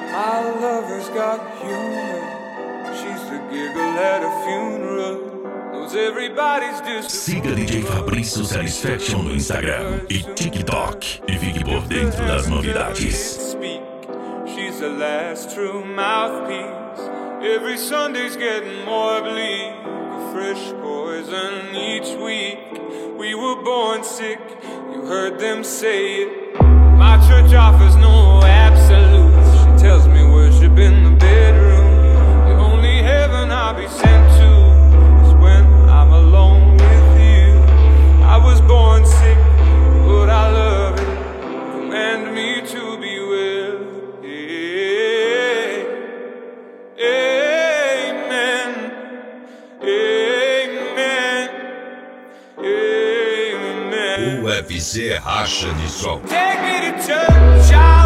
My lover's got humor. She's the giggle at a funeral. Knows everybody's disappointment. Siga DJ Fabrício Satisfaction no Instagram e TikTok e fique por dentro das novidades. She's the last true mouthpiece. Every Sunday's getting more bleak. A fresh poison each week. We were born sick, you heard them say it. My church offers no absolutes. She tells me worship in the bedroom. The only heaven I'll be sent to is when I'm alone with you. I was born sick, but I love it. Command me to be well. Amen. Amen. Amen. UFC Racha de Som. Take me to church.